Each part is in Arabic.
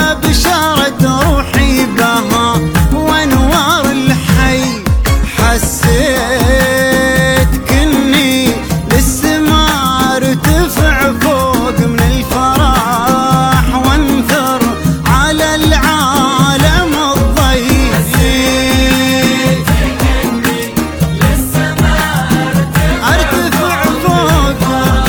بشارة روحي بها وانوار الحي. حسيت كني للسما ارتفع فوق من الفرح وانثر على العالم الضيق. حسيت كني للسما ارتفع فوق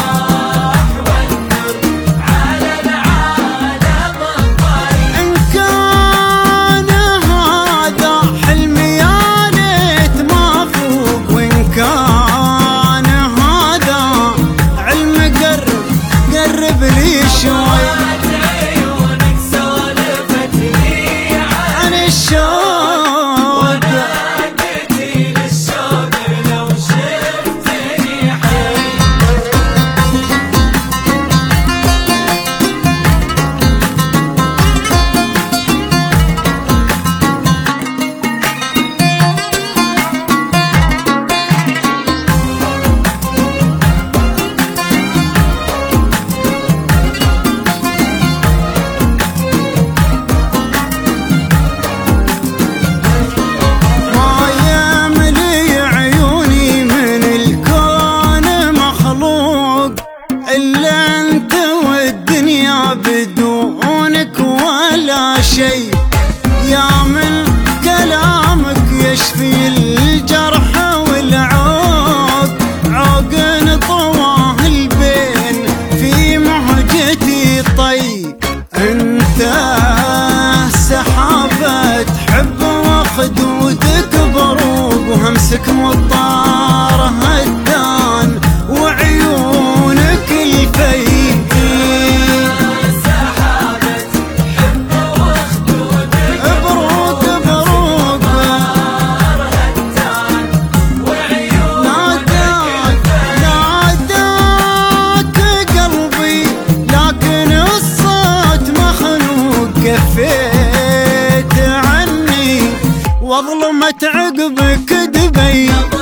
وانثر على العالم الضيق. ان كان هذا حلمي يا ليت ما فوق، وان كان هذا علم قرب لي شوي. عيونك سولفت لي عن الشوق ونادتي للشوق لو شفتني حي. إلا أنت والدنيا بدونك ولا شيء. يا من كلامك يشفي الجرح والعوق، عوق طواه البين في مهجتي طي. أنت سحابة حب وخدودك بروق، وهمسك مطار هدان وعيونك الفي. سحابة حب وخدودك بروق مطار هدان وعيونك الفي. ناداك قلبي لكن الصوت مخنوق، كفيت عني واظلمت عقبك دبي.